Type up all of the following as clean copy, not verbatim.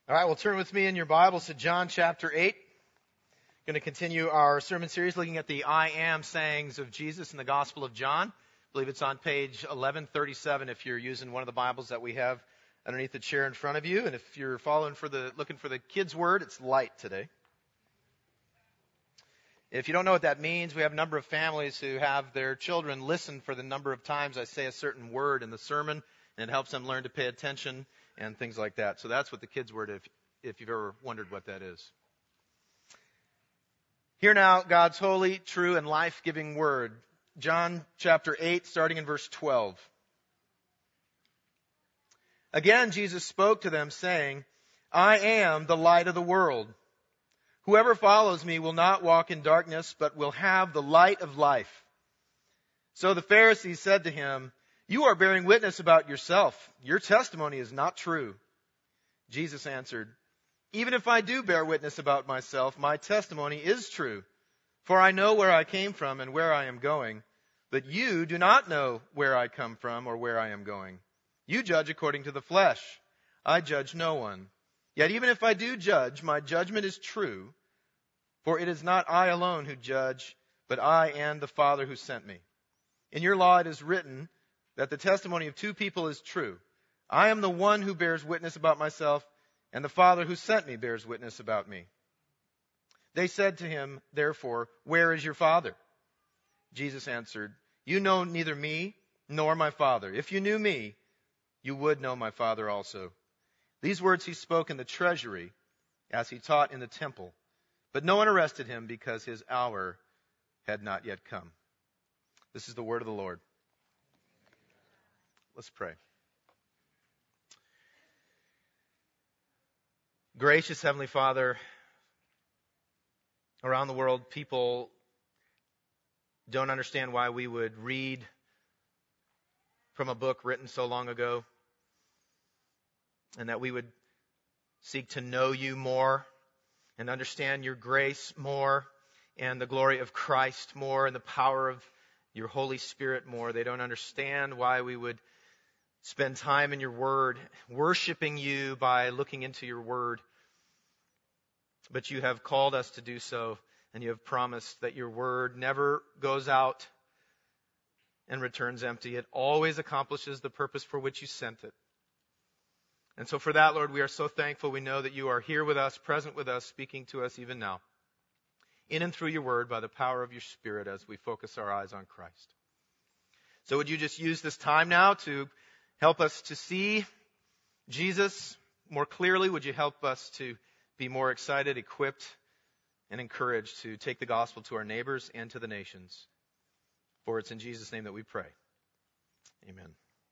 All right, well, turn with me in your Bibles to John chapter 8. Going to continue our sermon series looking at the I am sayings of Jesus in the Gospel of John. I believe it's on page 1137 if you're using one of the Bibles that we have underneath the chair in front of you. And if you're looking for the kids' word, it's light today. If you don't know what that means, we have a number of families who have their children listen for the number of times I say a certain word in the sermon, and it helps them learn to pay attention and things like that. So that's what the kids' word, if you've ever wondered what that is. Hear now God's holy, true, and life-giving word. John chapter 8, starting in verse 12. Again, Jesus spoke to them, saying, I am the light of the world. Whoever follows me will not walk in darkness, but will have the light of life. So the Pharisees said to him, You are bearing witness about yourself. Your testimony is not true. Jesus answered, Even if I do bear witness about myself, my testimony is true. For I know where I came from and where I am going. But you do not know where I come from or where I am going. You judge according to the flesh. I judge no one. Yet even if I do judge, my judgment is true. For it is not I alone who judge, but I and the Father who sent me. In your law it is written that the testimony of two people is true. I am the one who bears witness about myself, and the Father who sent me bears witness about me. They said to him, therefore, Where is your Father? Jesus answered, You know neither me nor my Father. If you knew me, you would know my Father also. These words he spoke in the treasury as he taught in the temple. But no one arrested him because his hour had not yet come. This is the word of the Lord. Let's pray. Gracious Heavenly Father, around the world, people don't understand why we would read from a book written so long ago, and that we would seek to know you more and understand your grace more and the glory of Christ more and the power of your Holy Spirit more. They don't understand why we would spend time in your word, worshiping you by looking into your word. But you have called us to do so, and you have promised that your word never goes out and returns empty. It always accomplishes the purpose for which you sent it. And so for that, Lord, we are so thankful. We know that you are here with us, present with us, speaking to us even now, in and through your word by the power of your Spirit as we focus our eyes on Christ. So would you just use this time now to help us to see Jesus more clearly? Would you help us to be more excited, equipped, and encouraged to take the gospel to our neighbors and to the nations? For it's in Jesus' name that we pray. Amen.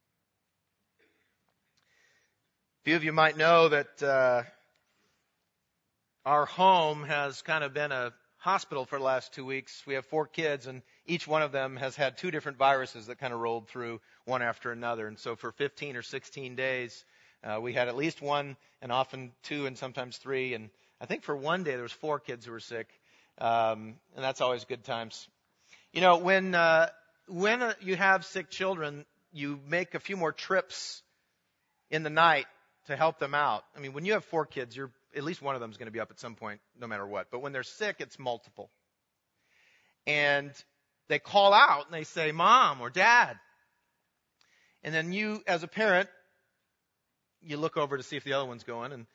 A few of you might know that our home has kind of been a hospital for the last 2 weeks. We have 4 kids, and each one of them has had 2 different viruses that kind of rolled through one after another. And so for 15 or 16 days, we had at least 1, and often 2, and sometimes 3. And I think for one day there was 4 kids who were sick, and that's always good times. You know, when you have sick children, you make a few more trips in the night to help them out. I mean, when you have 4 kids, at least one of them is going to be up at some point, no matter what. But when they're sick, it's multiple. And they call out and they say, Mom or Dad. And then you, as a parent, you look over to see if the other one's going.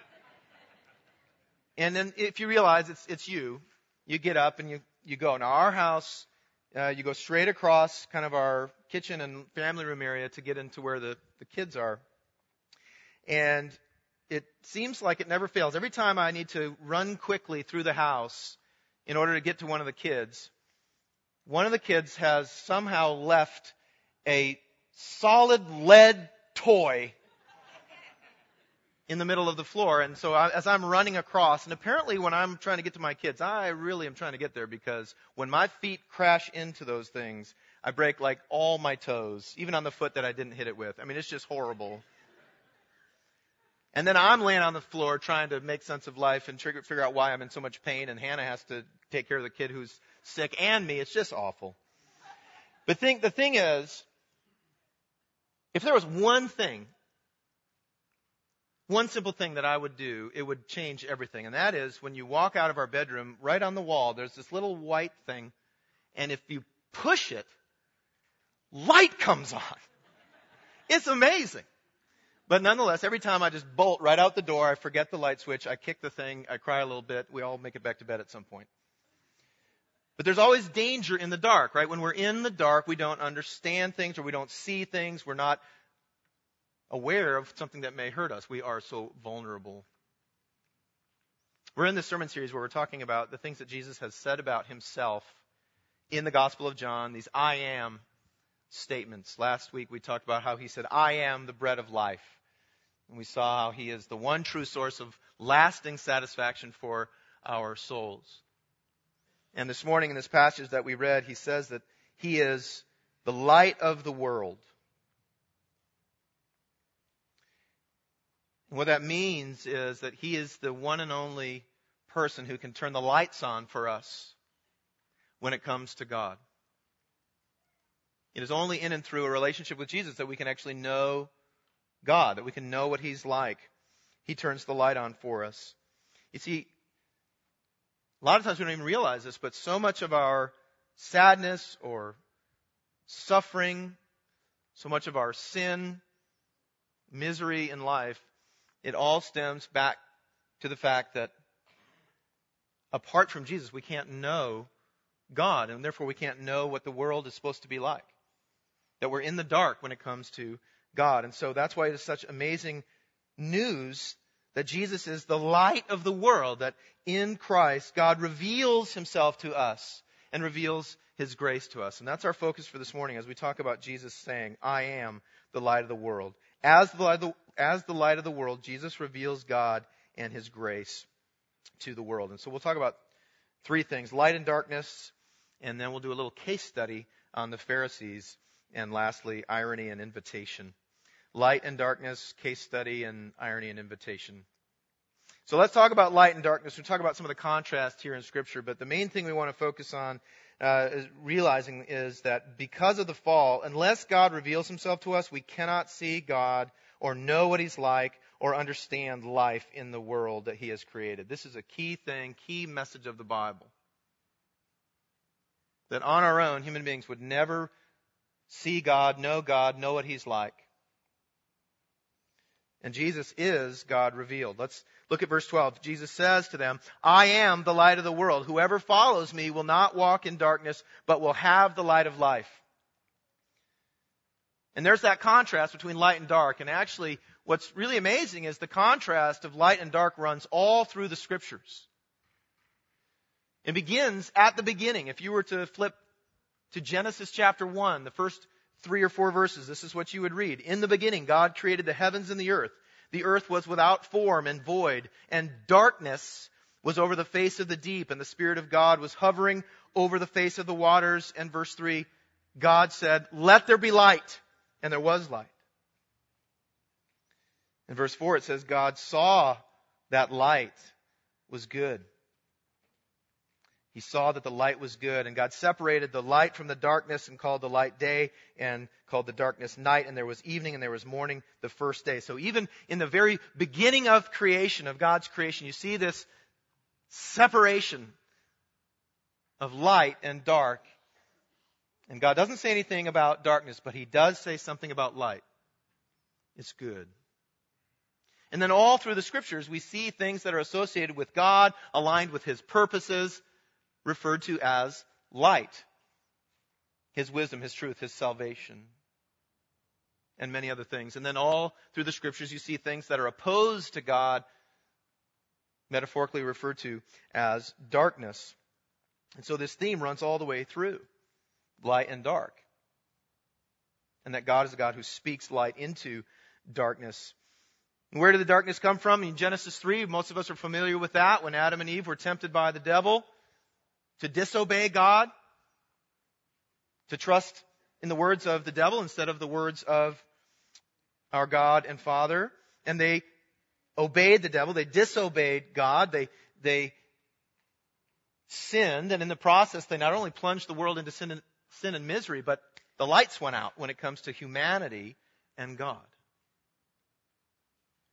And then if you realize it's you get up and you go. Now, our house, you go straight across kind of our kitchen and family room area to get into where the kids are. And it seems like it never fails. Every time I need to run quickly through the house in order to get to one of the kids has somehow left a solid lead toy in the middle of the floor. And so as I'm running across, and apparently when I'm trying to get to my kids, I really am trying to get there, because when my feet crash into those things, I break like all my toes, even on the foot that I didn't hit it with. I mean, it's just horrible. And then I'm laying on the floor trying to make sense of life and figure out why I'm in so much pain, and Hannah has to take care of the kid who's sick and me. It's just awful. But the thing is, if there was one thing one simple thing that I would do, it would change everything. And that is, when you walk out of our bedroom, right on the wall, there's this little white thing. And if you push it, light comes on. It's amazing. But nonetheless, every time I just bolt right out the door, I forget the light switch, I kick the thing, I cry a little bit. We all make it back to bed at some point. But there's always danger in the dark, right? When we're in the dark, we don't understand things or we don't see things. We're not aware of something that may hurt us. We are so vulnerable. We're in this sermon series where we're talking about the things that Jesus has said about himself in the Gospel of John, these I am statements. Last week we talked about how he said, I am the bread of life. And we saw how he is the one true source of lasting satisfaction for our souls. And this morning in this passage that we read, he says that he is the light of the world. And what that means is that he is the one and only person who can turn the lights on for us when it comes to God. It is only in and through a relationship with Jesus that we can actually know God, that we can know what he's like. He turns the light on for us. You see, a lot of times we don't even realize this, but so much of our sadness or suffering, so much of our sin, misery in life, it all stems back to the fact that apart from Jesus, we can't know God, and therefore we can't know what the world is supposed to be like. That we're in the dark when it comes to God. And so that's why it is such amazing news that Jesus is the light of the world, that in Christ, God reveals himself to us and reveals his grace to us. And that's our focus for this morning as we talk about Jesus saying, I am the light of the world. As the light of the world, Jesus reveals God and his grace to the world. And so we'll talk about three things: light and darkness, and then we'll do a little case study on the Pharisees, and lastly, irony and invitation. Light and darkness, case study, and irony and invitation. So let's talk about light and darkness. We'll talk about some of the contrast here in Scripture, but the main thing we want to focus on is realizing is that because of the fall, unless God reveals himself to us, we cannot see God or know what he's like or understand life in the world that he has created. This is a key thing, key message of the Bible. That on our own, human beings would never see God, know what he's like. And Jesus is God revealed. Let's look at verse 12. Jesus says to them, I am the light of the world. Whoever follows me will not walk in darkness, but will have the light of life. And there's that contrast between light and dark. And actually, what's really amazing is the contrast of light and dark runs all through the Scriptures. It begins at the beginning. If you were to flip to Genesis chapter 1, the first 3 or 4 verses, this is what you would read. In the beginning, God created the heavens and the earth. The earth was without form and void, and darkness was over the face of the deep, and the Spirit of God was hovering over the face of the waters. And verse 3, God said, let there be light, and there was light. In verse 4, it says, God saw that light was good. He saw that the light was good, and God separated the light from the darkness and called the light day and called the darkness night, and there was evening and there was morning the first day. So even in the very beginning of creation, of God's creation, you see this separation of light and dark. And God doesn't say anything about darkness, but he does say something about light. It's good. And then all through the Scriptures, we see things that are associated with God, aligned with his purposes, referred to as light. His wisdom, his truth, his salvation, and many other things. And then all through the Scriptures you see things that are opposed to God, metaphorically referred to as darkness. And so this theme runs all the way through, light and dark. And that God is a God who speaks light into darkness. And where did the darkness come from? In Genesis 3, most of us are familiar with that, when Adam and Eve were tempted by the devil to disobey God, to trust in the words of the devil instead of the words of our God and Father. And they obeyed the devil. They disobeyed God. They sinned. And in the process, they not only plunged the world into sin and misery, but the lights went out when it comes to humanity and God.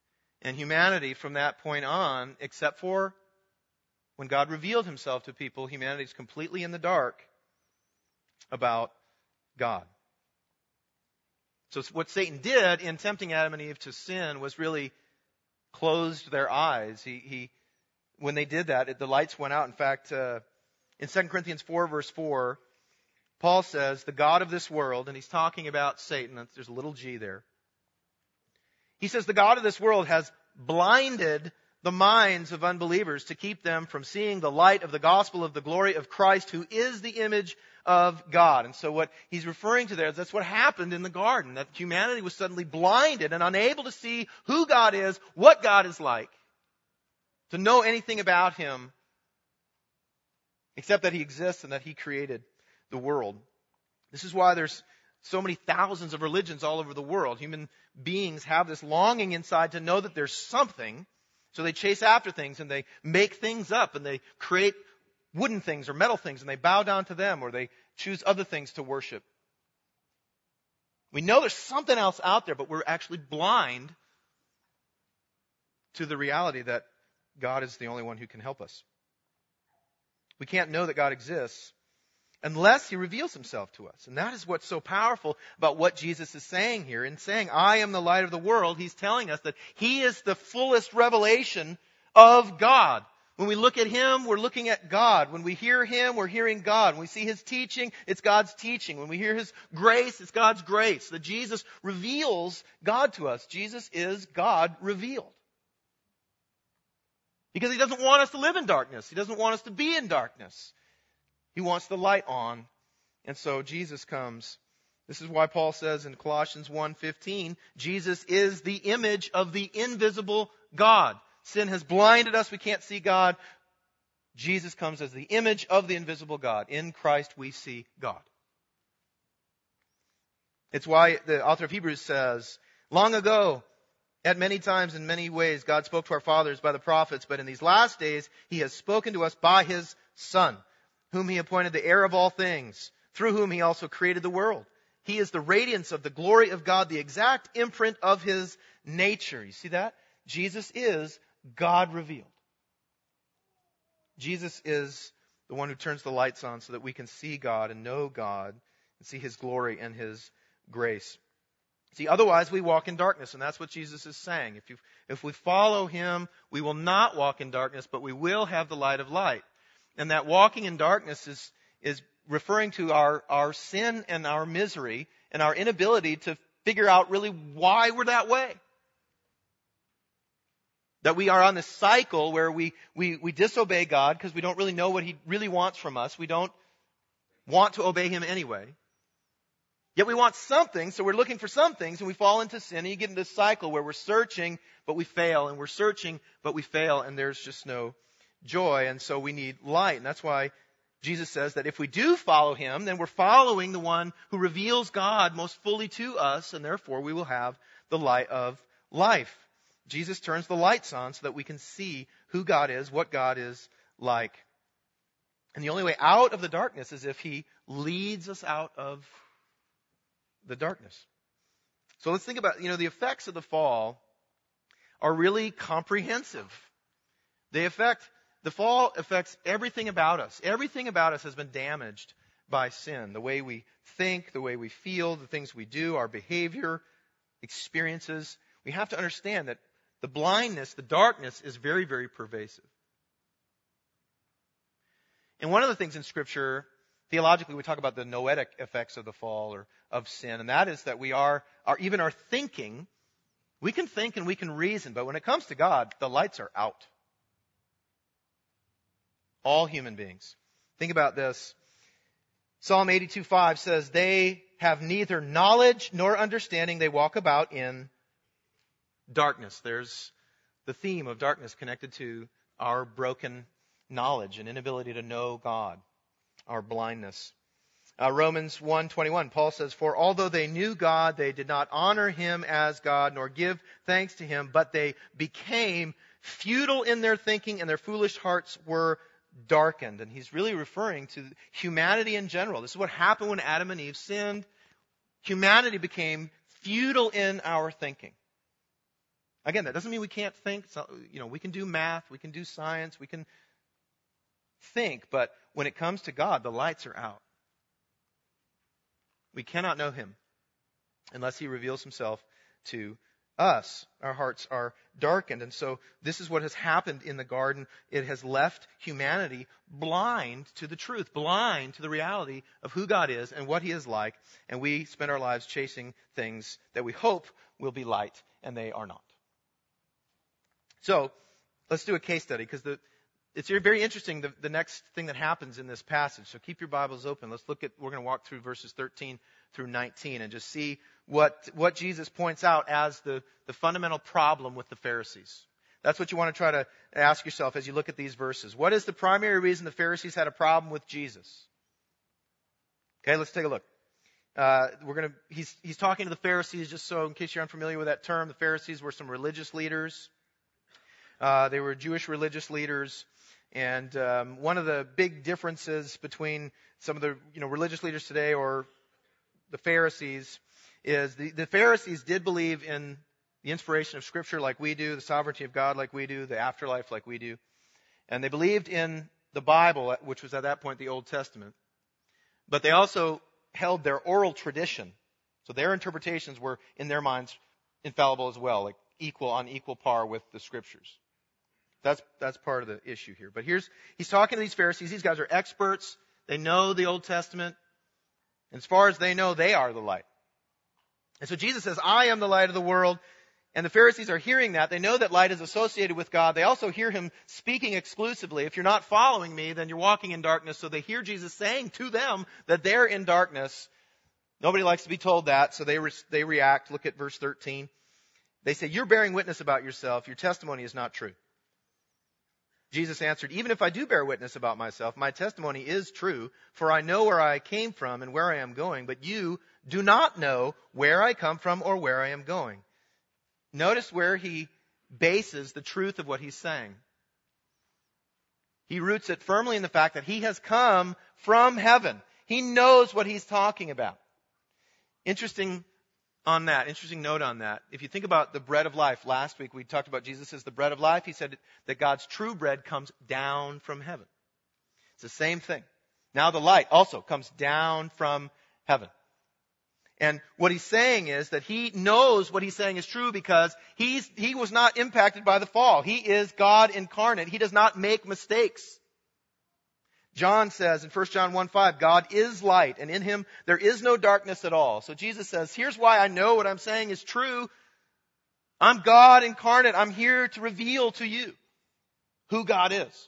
And humanity from that point on, except for when God revealed himself to people, humanity is completely in the dark about God. So what Satan did in tempting Adam and Eve to sin was really closed their eyes. When they did that, the lights went out. In fact, in 2 Corinthians 4, verse 4, Paul says, the God of this world, and he's talking about Satan, there's a little g there. He says, the God of this world has blinded the minds of unbelievers to keep them from seeing the light of the gospel of the glory of Christ, who is the image of God. And so what he's referring to there is that's what happened in the garden, that humanity was suddenly blinded and unable to see who God is, what God is like, to know anything about him, except that he exists and that he created the world. This is why there's so many thousands of religions all over the world. Human beings have this longing inside to know that there's something. So they chase after things and they make things up and they create wooden things or metal things and they bow down to them, or they choose other things to worship. We know there's something else out there, but we're actually blind to the reality that God is the only one who can help us. We can't know that God exists unless he reveals himself to us. And that is what's so powerful about what Jesus is saying here. In saying, I am the light of the world, he's telling us that he is the fullest revelation of God. When we look at him, we're looking at God. When we hear him, we're hearing God. When we see his teaching, it's God's teaching. When we hear his grace, it's God's grace. That Jesus reveals God to us. Jesus is God revealed. Because he doesn't want us to live in darkness. He doesn't want us to be in darkness. He wants the light on. And so Jesus comes. This is why Paul says in Colossians 1:15, Jesus is the image of the invisible God. Sin has blinded us. We can't see God. Jesus comes as the image of the invisible God. In Christ we see God. It's why the author of Hebrews says, long ago, at many times in many ways, God spoke to our fathers by the prophets, but in these last days, he has spoken to us by his Son, whom he appointed the heir of all things, through whom he also created the world. He is the radiance of the glory of God, the exact imprint of his nature. You see that? Jesus is God revealed. Jesus is the one who turns the lights on so that we can see God and know God and see his glory and his grace. See, otherwise we walk in darkness, and that's what Jesus is saying. If we follow him, we will not walk in darkness, but we will have the light of light. And that walking in darkness is referring to our sin and our misery and our inability to figure out really why we're that way. That we are on this cycle where we disobey God because we don't really know what he really wants from us. We don't want to obey him anyway. Yet we want something, so we're looking for some things, and we fall into sin, and you get into this cycle where we're searching, but we fail, and we're searching, but we fail, and there's just no joy, and so we need light. And that's why Jesus says that if we do follow him, then we're following the one who reveals God most fully to us, and therefore we will have the light of life. Jesus turns the lights on so that we can see who God is, what God is like. And the only way out of the darkness is if he leads us out of the darkness. So let's think about, the effects of the fall are really comprehensive. The fall affects everything about us. Everything about us has been damaged by sin. The way we think, the way we feel, the things we do, our behavior, experiences. We have to understand that the blindness, the darkness is very, very pervasive. And one of the things in Scripture, theologically, we talk about the noetic effects of the fall or of sin, and that is that we even our thinking, we can think and we can reason, but when it comes to God, the lights are out. All human beings. Think about this. Psalm 82:5 says, they have neither knowledge nor understanding. They walk about in darkness. There's the theme of darkness connected to our broken knowledge and inability to know God, our blindness. Romans 1:21, Paul says, for although they knew God, they did not honor him as God, nor give thanks to him, but they became futile in their thinking, and their foolish hearts were darkened. And he's really referring to humanity in general. This is what happened when Adam and Eve sinned. Humanity became futile in our thinking. Again, that doesn't mean we can't think. So, we can do math, we can do science, we can think, but when it comes to God, the lights are out. We cannot know him unless he reveals himself to us. Our hearts are darkened. And so this is what has happened in the garden. It has left humanity blind to the truth, blind to the reality of who God is and what he is like. And we spend our lives chasing things that we hope will be light, and they are not. So let's do a case study, because it's very interesting, the next thing that happens in this passage. So keep your Bibles open. We're going to walk through verses 13 through 19 and just see what Jesus points out as the fundamental problem with the Pharisees. That's what you want to try to ask yourself as you look at these verses. What is the primary reason the Pharisees had a problem with Jesus? Okay, let's take a look. He's talking to the Pharisees, just so in case you're unfamiliar with that term. The Pharisees were some religious leaders. They were Jewish religious leaders. And one of the big differences between some of the religious leaders today or the Pharisees is the Pharisees did believe in the inspiration of Scripture like we do, the sovereignty of God like we do, the afterlife like we do. And they believed in the Bible, which was at that point the Old Testament. But they also held their oral tradition. So their interpretations were, in their minds, infallible as well, like on equal par with the Scriptures. That's part of the issue here. But he's talking to these Pharisees. These guys are experts. They know the Old Testament. And as far as they know, they are the light. And so Jesus says, I am the light of the world. And the Pharisees are hearing that. They know that light is associated with God. They also hear him speaking exclusively. If you're not following me, then you're walking in darkness. So they hear Jesus saying to them that they're in darkness. Nobody likes to be told that, so they react. Look at verse 13. They say, you're bearing witness about yourself. Your testimony is not true. Jesus answered, even if I do bear witness about myself, my testimony is true, for I know where I came from and where I am going, but you do not know where I come from or where I am going. Notice where he bases the truth of what he's saying. He roots it firmly in the fact that he has come from heaven. He knows what he's talking about. Interesting note on that. If you think about the bread of life, last week we talked about Jesus as the bread of life. He said that God's true bread comes down from heaven. It's the same thing. Now the light also comes down from heaven. And what he's saying is that he knows what he's saying is true because he was not impacted by the fall. He is God incarnate. He does not make mistakes. John says in 1 John 1:5, God is light, and in him there is no darkness at all. So Jesus says, here's why I know what I'm saying is true. I'm God incarnate. I'm here to reveal to you who God is.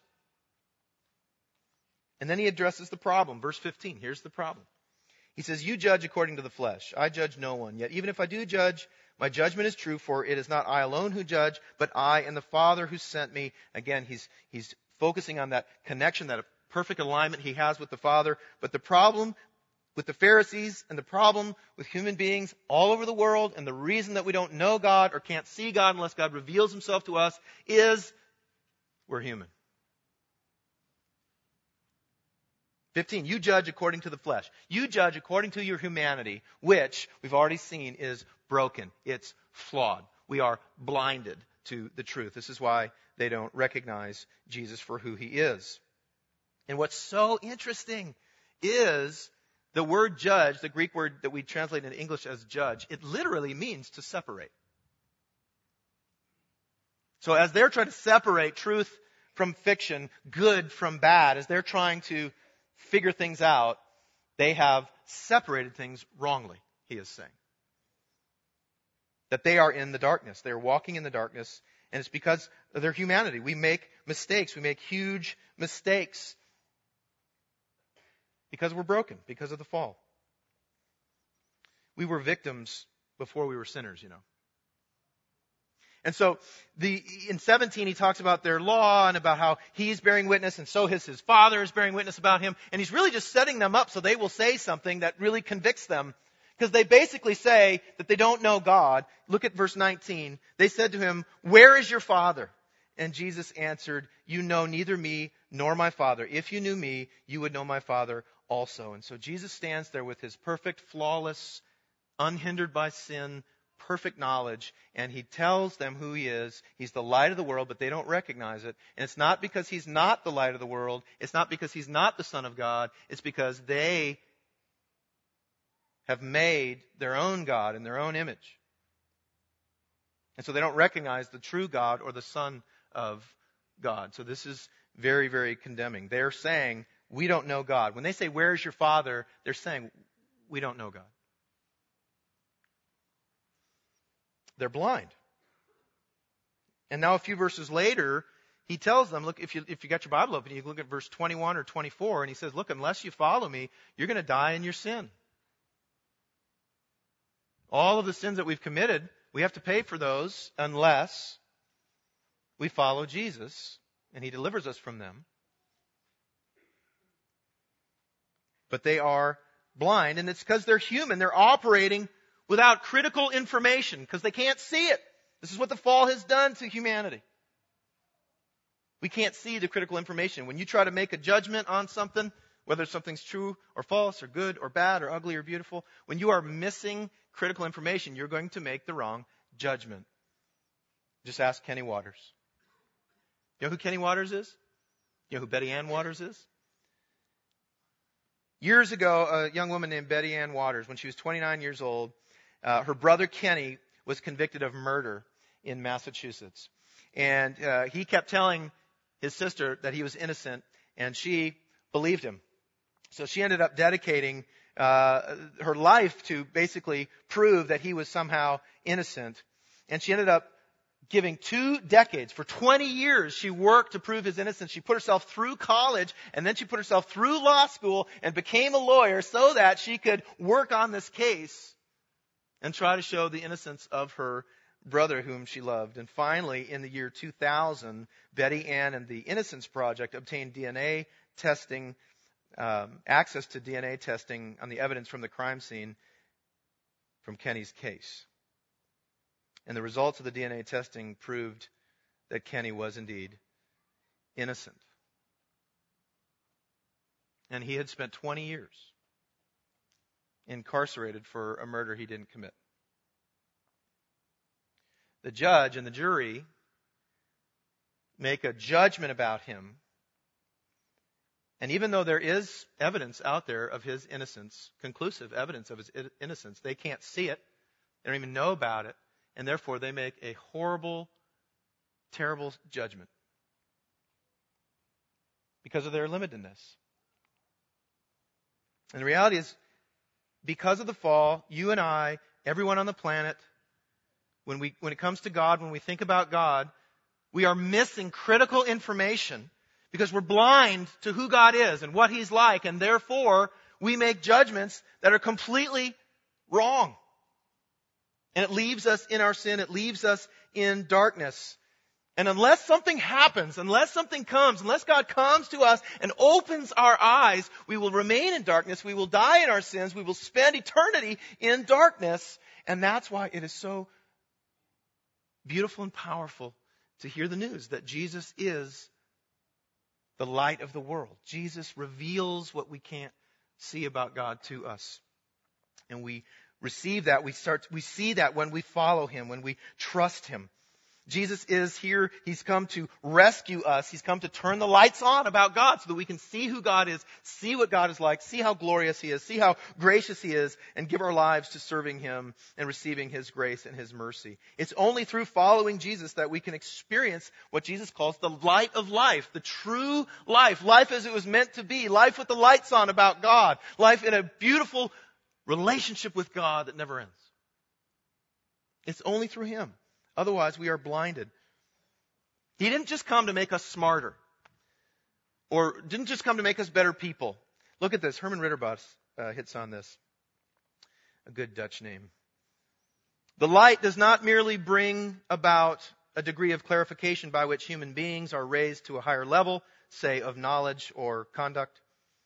And then he addresses the problem. Verse 15, here's the problem. He says, you judge according to the flesh. I judge no one. Yet even if I do judge, my judgment is true, for it is not I alone who judge, but I and the Father who sent me. Again, he's focusing on that connection, that perfect alignment he has with the Father. But the problem with the Pharisees and the problem with human beings all over the world, and the reason that we don't know God or can't see God unless God reveals himself to us, is we're human. 15, you judge according to the flesh. You judge according to your humanity, which we've already seen is broken. It's flawed. We are blinded to the truth. This is why they don't recognize Jesus for who he is. And what's so interesting is the word judge, the Greek word that we translate in English as judge, it literally means to separate. So as they're trying to separate truth from fiction, good from bad, as they're trying to figure things out, they have separated things wrongly, he is saying. That they are in the darkness. They are walking in the darkness, and it's because of their humanity. We make mistakes. We make huge mistakes because we're broken, because of the fall. We were victims before we were sinners, you know. And so in 17, he talks about their law and about how he's bearing witness, and so his father is bearing witness about him. And he's really just setting them up so they will say something that really convicts them. Because they basically say that they don't know God. Look at verse 19. They said to him, where is your Father? And Jesus answered, you know neither me nor my Father. If you knew me, you would know my Father also. And so Jesus stands there with his perfect, flawless, unhindered by sin, perfect knowledge, and he tells them who he is. He's the light of the world, but they don't recognize it. And it's not because he's not the light of the world. It's not because he's not the Son of God. It's because they have made their own God in their own image. And so they don't recognize the true God or the Son of God. So this is very, very condemning. They're saying, we don't know God. When they say, where is your Father? They're saying, we don't know God. They're blind. And now a few verses later, he tells them, look, if you got your Bible open, you look at verse 21 or 24, and he says, look, unless you follow me, you're going to die in your sin. All of the sins that we've committed, we have to pay for those unless we follow Jesus, and he delivers us from them. But they are blind, and it's because they're human. They're operating without critical information because they can't see it. This is what the fall has done to humanity. We can't see the critical information. When you try to make a judgment on something, whether something's true or false or good or bad or ugly or beautiful, when you are missing critical information, you're going to make the wrong judgment. Just ask Kenny Waters. You know who Kenny Waters is? You know who Betty Ann Waters is? Years ago, a young woman named Betty Ann Waters, when she was 29 years old, her brother Kenny was convicted of murder in Massachusetts. And he kept telling his sister that he was innocent, and she believed him. So she ended up dedicating her life to basically prove that he was somehow innocent. And she ended up giving 2 decades. For 20 years, she worked to prove his innocence. She put herself through college, and then she put herself through law school and became a lawyer so that she could work on this case and try to show the innocence of her brother whom she loved. And finally, in the year 2000, Betty Ann and the Innocence Project obtained DNA testing, access to DNA testing on the evidence from the crime scene from Kenny's case. And the results of the DNA testing proved that Kenny was indeed innocent. And he had spent 20 years incarcerated for a murder he didn't commit. The judge and the jury make a judgment about him. And even though there is evidence out there of his innocence, conclusive evidence of his innocence, they can't see it. They don't even know about it. And therefore, they make a horrible, terrible judgment because of their limitedness. And the reality is, because of the fall, you and I, everyone on the planet, when it comes to God, when we think about God, we are missing critical information because we're blind to who God is and what He's like, and therefore, we make judgments that are completely wrong. And it leaves us in our sin. It leaves us in darkness. And unless something happens, unless something comes, unless God comes to us and opens our eyes, we will remain in darkness. We will die in our sins. We will spend eternity in darkness. And that's why it is so beautiful and powerful to hear the news that Jesus is the light of the world. Jesus reveals what we can't see about God to us. And we receive that. We see that when we follow Him, when we trust Him. Jesus is here. He's come to rescue us. He's come to turn the lights on about God so that we can see who God is, see what God is like, see how glorious He is, see how gracious He is, and give our lives to serving Him and receiving His grace and His mercy. It's only through following Jesus that we can experience what Jesus calls the light of life, the true life, life as it was meant to be, life with the lights on about God, life in a beautiful relationship with God that never ends. It's only through Him. Otherwise, we are blinded. He didn't just come to make us smarter, or didn't just come to make us better people. Look at this. Herman Ritterbuss hits on this. A good Dutch name. The light does not merely bring about a degree of clarification by which human beings are raised to a higher level, say, of knowledge or conduct,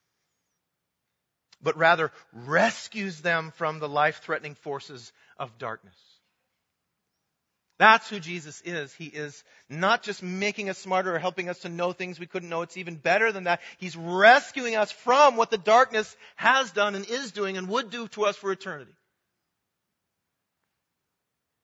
but rather rescues them from the life-threatening forces of darkness. That's who Jesus is. He is not just making us smarter or helping us to know things we couldn't know. It's even better than that. He's rescuing us from what the darkness has done and is doing and would do to us for eternity.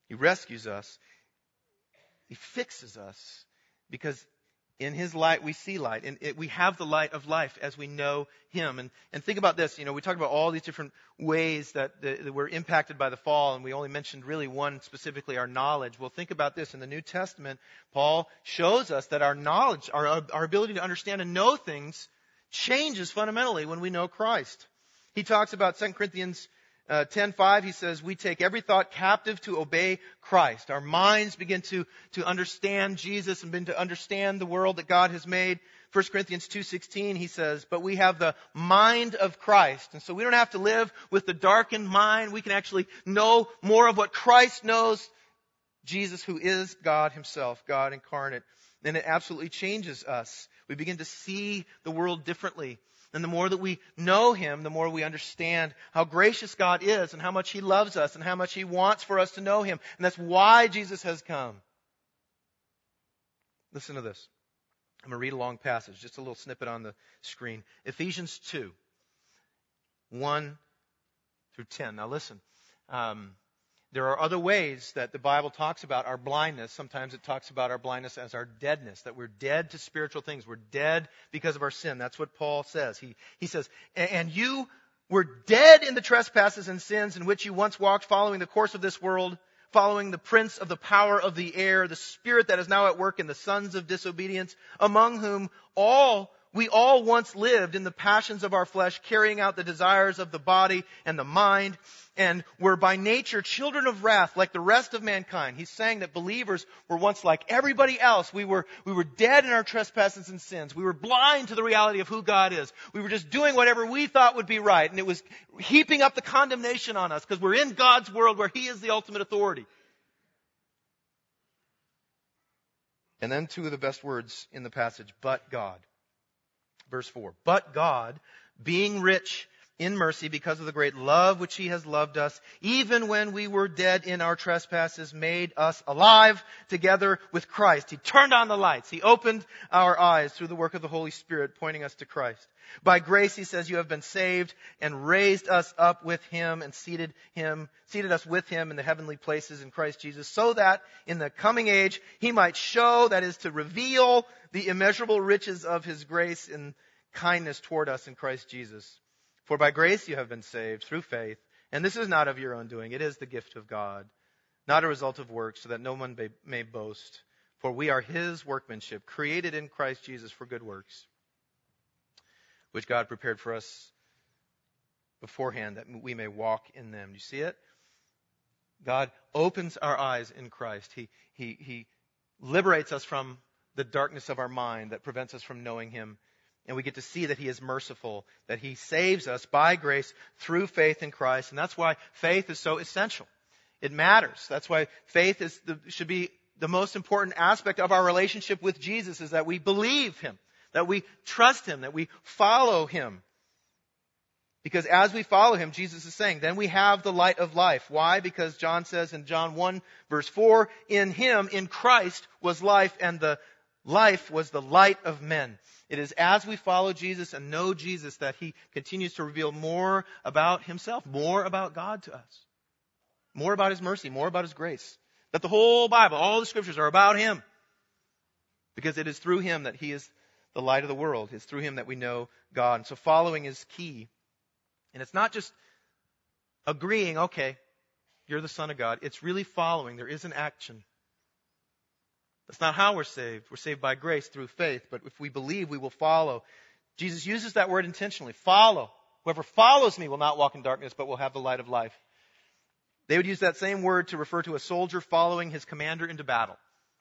He rescues us. He fixes us because in His light we see light. And we have the light of life as we know Him. And think about this. We talk about all these different ways that we're impacted by the fall, and we only mentioned really one specifically, our knowledge. Well, think about this. In the New Testament, Paul shows us that our knowledge, our ability to understand and know things changes fundamentally when we know Christ. He talks about 2 Corinthians 10:5, he says, we take every thought captive to obey Christ. Our minds begin to understand Jesus and begin to understand the world that God has made. 1 Corinthians 2:16, he says, but we have the mind of Christ. And so we don't have to live with the darkened mind. We can actually know more of what Christ knows. Jesus, who is God Himself, God incarnate. And it absolutely changes us. We begin to see the world differently. And the more that we know Him, the more we understand how gracious God is and how much He loves us and how much He wants for us to know Him. And that's why Jesus has come. Listen to this. I'm going to read a long passage, just a little snippet on the screen. Ephesians 2, 1 through 10. Now listen. There are other ways that the Bible talks about our blindness. Sometimes it talks about our blindness as our deadness, that we're dead to spiritual things. We're dead because of our sin. That's what Paul says. He says, and you were dead in the trespasses and sins in which you once walked, following the course of this world, following the prince of the power of the air, the spirit that is now at work in the sons of disobedience, among whom we all once lived in the passions of our flesh, carrying out the desires of the body and the mind, and were by nature children of wrath like the rest of mankind. He's saying that believers were once like everybody else. We were dead in our trespasses and sins. We were blind to the reality of who God is. We were just doing whatever we thought would be right, and it was heaping up the condemnation on us because we're in God's world where He is the ultimate authority. And then two of the best words in the passage, but God. Verse 4, but God, being rich in mercy because of the great love which He has loved us, even when we were dead in our trespasses, made us alive together with Christ. He turned on the lights. He opened our eyes through the work of the Holy Spirit, pointing us to Christ. By grace, He says, you have been saved and raised us up with Him and seated us with Him in the heavenly places in Christ Jesus, so that in the coming age He might show, that is to reveal, the immeasurable riches of His grace and kindness toward us in Christ Jesus. For by grace you have been saved through faith, and this is not of your own doing. It is the gift of God, not a result of works, so that no one may boast. For we are His workmanship, created in Christ Jesus for good works, which God prepared for us beforehand, that we may walk in them. You see it? God opens our eyes in Christ. He liberates us from the darkness of our mind that prevents us from knowing Him. And we get to see that He is merciful, that He saves us by grace through faith in Christ. And that's why faith is so essential. It matters. That's why faith should be the most important aspect of our relationship with Jesus, is that we believe Him, that we trust Him, that we follow Him. Because as we follow Him, Jesus is saying, then we have the light of life. Why? Because John says in John 1 verse 4, in Him, in Christ, was life, and the life was the light of men. It is as we follow Jesus and know Jesus that He continues to reveal more about Himself, more about God to us, more about His mercy, more about His grace. That the whole Bible, all the Scriptures are about Him. Because it is through Him that He is the light of the world. It's through Him that we know God. And so following is key. And it's not just agreeing, okay, you're the Son of God. It's really following. There is an action. That's not how we're saved. We're saved by grace through faith. But if we believe, we will follow. Jesus uses that word intentionally. Follow. Whoever follows me will not walk in darkness, but will have the light of life. They would use that same word to refer to a soldier following his commander into battle.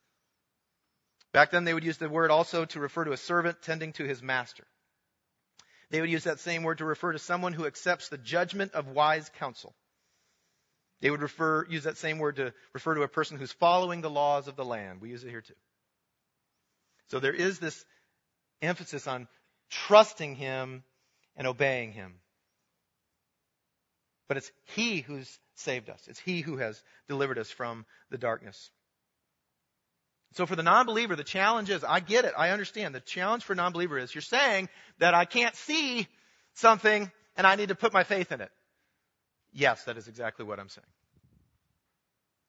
Back then, they would use the word also to refer to a servant tending to his master. They would use that same word to refer to someone who accepts the judgment of wise counsel. They would use that same word to refer to a person who's following the laws of the land. We use it here too. So there is this emphasis on trusting Him and obeying Him. But it's He who's saved us. It's He who has delivered us from the darkness. So for the non-believer, the challenge is, I get it, I understand. The challenge for a non-believer is, you're saying that I can't see something and I need to put my faith in it. Yes, that is exactly what I'm saying.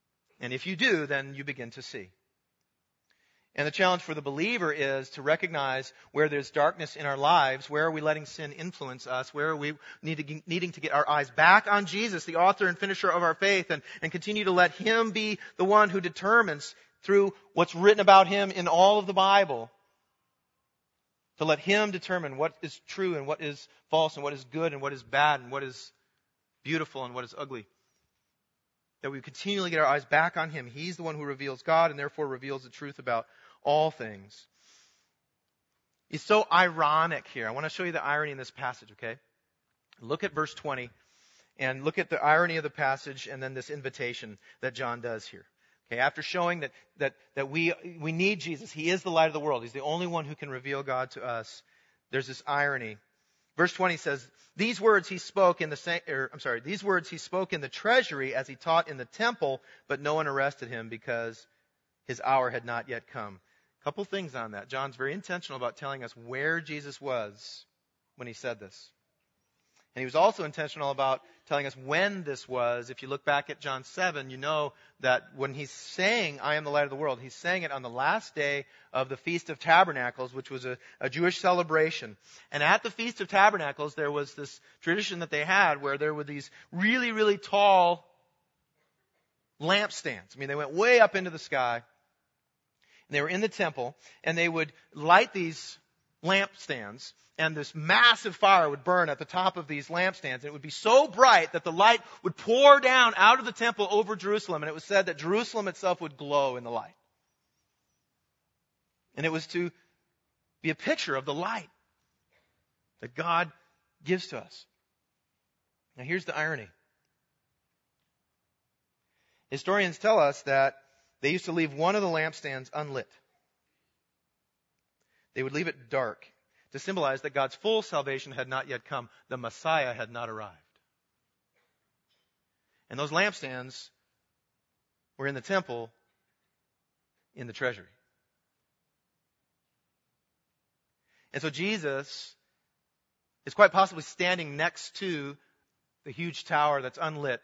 And if you do, then you begin to see. And the challenge for the believer is to recognize where there's darkness in our lives, where are we letting sin influence us, where are we needing to get our eyes back on Jesus, the author and finisher of our faith, and continue to let Him be the one who determines through what's written about Him in all of the Bible, to let Him determine what is true and what is false and what is good and what is bad and what is beautiful and what is ugly. That we continually get our eyes back on Him. He's the one who reveals God and therefore reveals the truth about all things. It's so ironic here. I want to show you the irony in this passage, okay? Look at verse 20 and look at the irony of the passage and then this invitation that John does here. Okay, after showing that we need Jesus, He is the light of the world. He's the only one who can reveal God to us. There's this irony. Verse 20 says, these words he spoke in the treasury as he taught in the temple, but no one arrested him because his hour had not yet come. A couple things on that. John's very intentional about telling us where Jesus was when he said this. And he was also intentional about telling us when this was. If you look back at John 7, you know that when he's saying, I am the light of the world, he's saying it on the last day of the Feast of Tabernacles, which was a Jewish celebration. And at the Feast of Tabernacles, there was this tradition that they had where there were these really, really tall lampstands. I mean, they went way up into the sky. And they were in the temple, and they would light these lampstands, and this massive fire would burn at the top of these lampstands. And it would be so bright that the light would pour down out of the temple over Jerusalem. And it was said that Jerusalem itself would glow in the light. And it was to be a picture of the light that God gives to us. Now here's the irony. Historians tell us that they used to leave one of the lampstands unlit. They would leave it dark to symbolize that God's full salvation had not yet come. The Messiah had not arrived. And those lampstands were in the temple, in the treasury. And so Jesus is quite possibly standing next to the huge tower that's unlit,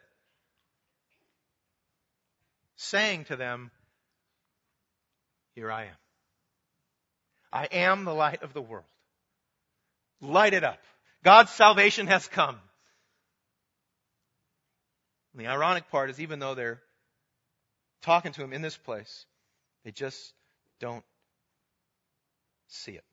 saying to them, here I am. I am the light of the world. Light it up. God's salvation has come. And the ironic part is, even though they're talking to him in this place, they just don't see it.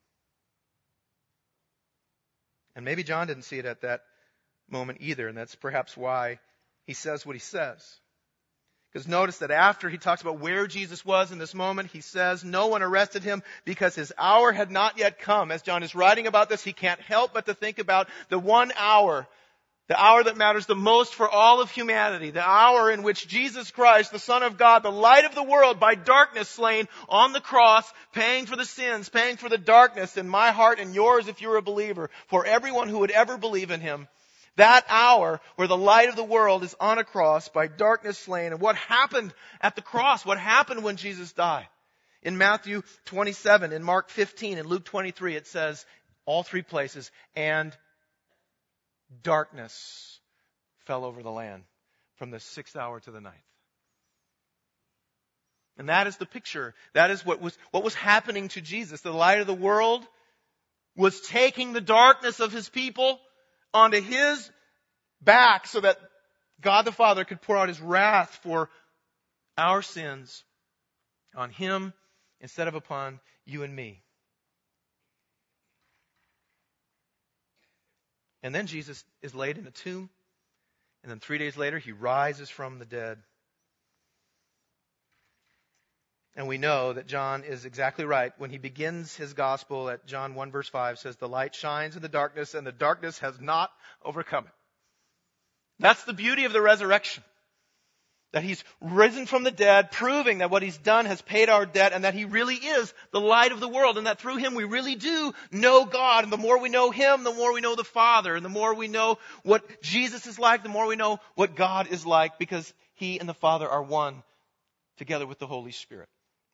And maybe John didn't see it at that moment either, and that's perhaps why he says what he says. Because notice that after he talks about where Jesus was in this moment, he says no one arrested him because his hour had not yet come. As John is writing about this, he can't help but to think about the 1 hour, the hour that matters the most for all of humanity, the hour in which Jesus Christ, the Son of God, the light of the world, by darkness slain on the cross, paying for the sins, paying for the darkness in my heart and yours if you're a believer, for everyone who would ever believe in him. That hour where the light of the world is on a cross by darkness slain. And what happened at the cross? What happened when Jesus died? In Matthew 27, in Mark 15, in Luke 23, it says, all three places, and darkness fell over the land from the 6th hour to the 9th. And that is the picture. That is what was happening to Jesus. The light of the world was taking the darkness of his people onto his back so that God the Father could pour out his wrath for our sins on him instead of upon you and me. And then Jesus is laid in a tomb, and then 3 days later he rises from the dead. And we know that John is exactly right when he begins his gospel at John 1 verse 5, says, the light shines in the darkness and the darkness has not overcome it. That's the beauty of the resurrection. That he's risen from the dead, proving that what he's done has paid our debt and that he really is the light of the world and that through him we really do know God. And the more we know him, the more we know the Father. And the more we know what Jesus is like, the more we know what God is like, because he and the Father are one together with the Holy Spirit.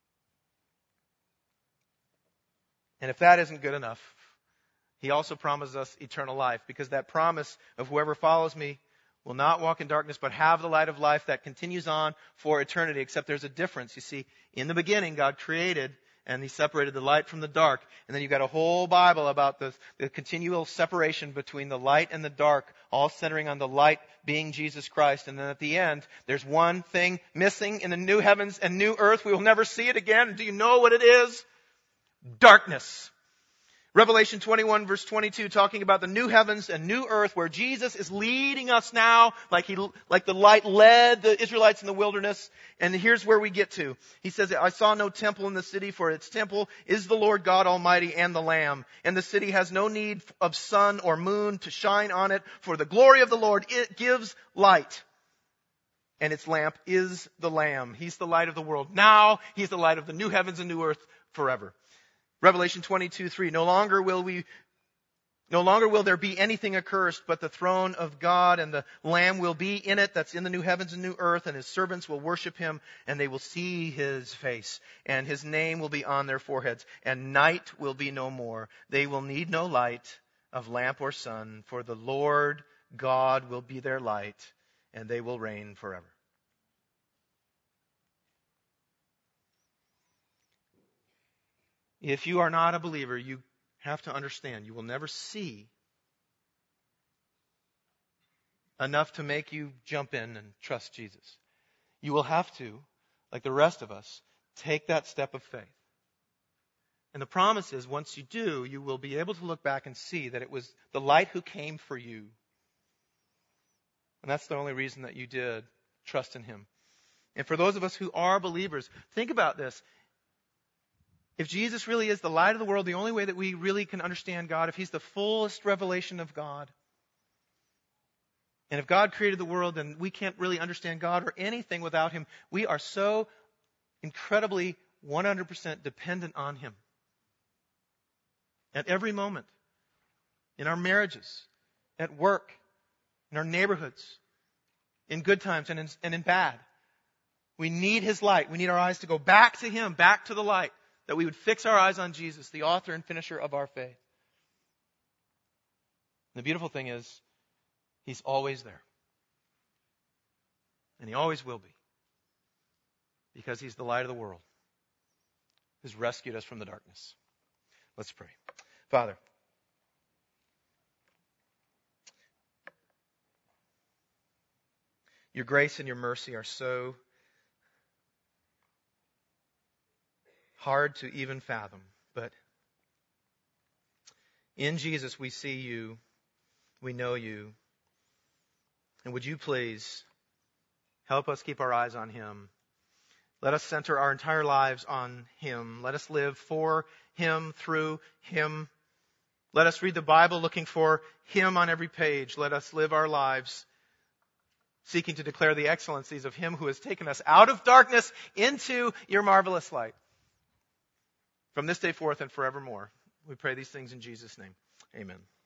And if that isn't good enough, he also promises us eternal life, because that promise of whoever follows me will not walk in darkness, but have the light of life that continues on for eternity. Except there's a difference. You see, in the beginning, God created and He separated the light from the dark. And then you've got a whole Bible about the continual separation between the light and the dark, all centering on the light being Jesus Christ. And then at the end, there's one thing missing in the new heavens and new earth. We will never see it again. Do you know what it is? Darkness. Revelation 21 verse 22 talking about the new heavens and new earth where Jesus is leading us now like the light led the Israelites in the wilderness. And here's where we get to. He says, I saw no temple in the city, for its temple is the Lord God Almighty and the Lamb. And the city has no need of sun or moon to shine on it, for the glory of the Lord, it gives light. And its lamp is the Lamb. He's the light of the world now. He's the light of the new heavens and new earth forever. Revelation 22:3, no longer will there be anything accursed, but the throne of God and the Lamb will be in it. That's in the new heavens and new earth, and His servants will worship Him, and they will see His face, and His name will be on their foreheads, and night will be no more. They will need no light of lamp or sun, for the Lord God will be their light, and they will reign forever. If you are not a believer, you have to understand you will never see enough to make you jump in and trust Jesus. You will have to, like the rest of us, take that step of faith. And the promise is, once you do, you will be able to look back and see that it was the light who came for you. And that's the only reason that you did trust in Him. And for those of us who are believers, think about this. If Jesus really is the light of the world, the only way that we really can understand God, if He's the fullest revelation of God, and if God created the world, then we can't really understand God or anything without Him. We are so incredibly 100% dependent on Him. At every moment. In our marriages, at work, in our neighborhoods, in good times and in bad. We need His light. We need our eyes to go back to Him, back to the light. That we would fix our eyes on Jesus, the author and finisher of our faith. And the beautiful thing is, He's always there. And He always will be. Because He's the light of the world. Who's rescued us from the darkness. Let's pray. Father, Your grace and Your mercy are so hard to even fathom, but in Jesus we see You, we know You, and would You please help us keep our eyes on Him. Let us center our entire lives on Him. Let us live for Him, through Him. Let us read the Bible looking for Him on every page. Let us live our lives seeking to declare the excellencies of Him who has taken us out of darkness into Your marvelous light. From this day forth and forevermore. We pray these things in Jesus' name. Amen.